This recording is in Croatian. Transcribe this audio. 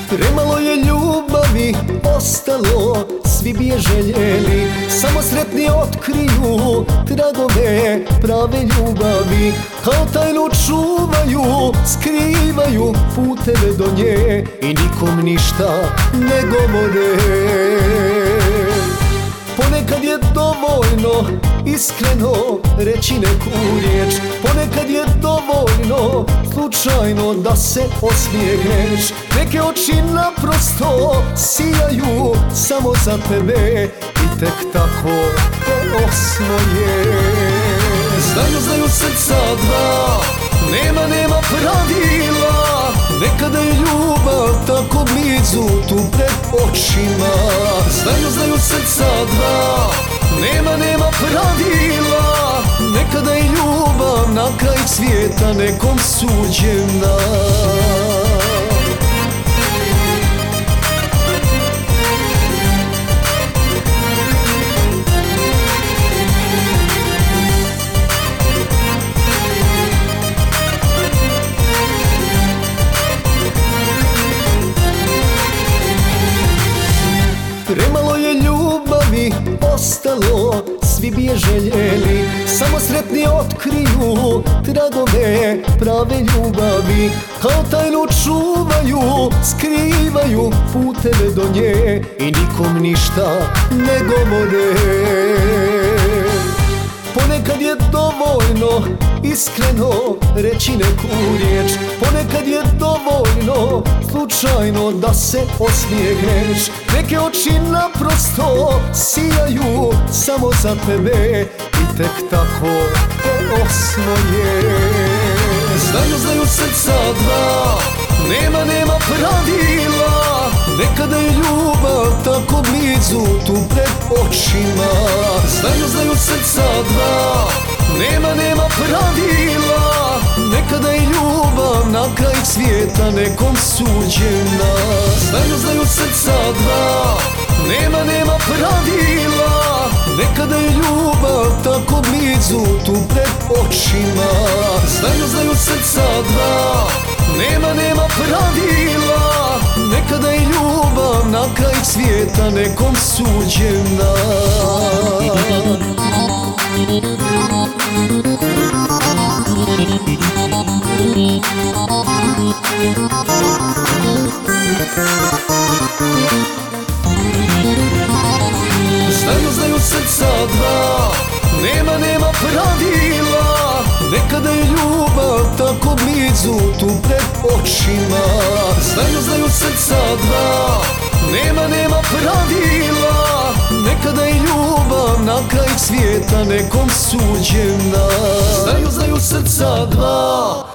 Premalo je ljubavi ostalo, svi bi je željeli, samo sretni otkriju tragove prave ljubavi. Kao tajnu čuvaju, skrivaju puteve do nje i nikom ništa ne govore. Ponekad je dovoljno iskreno reći neku riječ, ponekad je dovoljno slučajno da se osmijehneš. Neke oči naprosto sijaju samo za tebe i tek tako te osvoje. Znaju srca dva, nema pravila, nekada je ljubav tako blizu tu pred očima. Znaju srca dva, nema pravila, nekada je ljubav na kraj svijeta nekom suđena. Premalo je ljubavi ostalo, svi bi je željeli, samo sretni otkriju tragove prave ljubavi. Kao tajnu čuvaju, skrivaju puteve do nje i nikom ništa ne govore. Ponekad je dovoljno iskreno reći neku riječ, ponekad je dovoljno slučajno da se osmijehneš. Neke oči naprosto sijaju samo za tebe i tek tako te osvoje. Znaju srca dva, nema pravila, nekada je ljubav tako blizu tu pred očima. Znaju srca dva, nema pravila, nekada je ljubav na kraj svijeta nekom suđena. Znaju srca dva, nema pravila, nekada je ljubav tako blizu tu pred očima. Znaju srca dva, nema pravila, nekada je ljubav na kraj svijeta nekom suđena. Znaju srca dva, nema pravila, nekada je ljubav tako blizu tu pred očima. Znaju srca dva, nema pravila, nekada je ljubav na kraj svijeta nekom suđena. Znaju srca dva.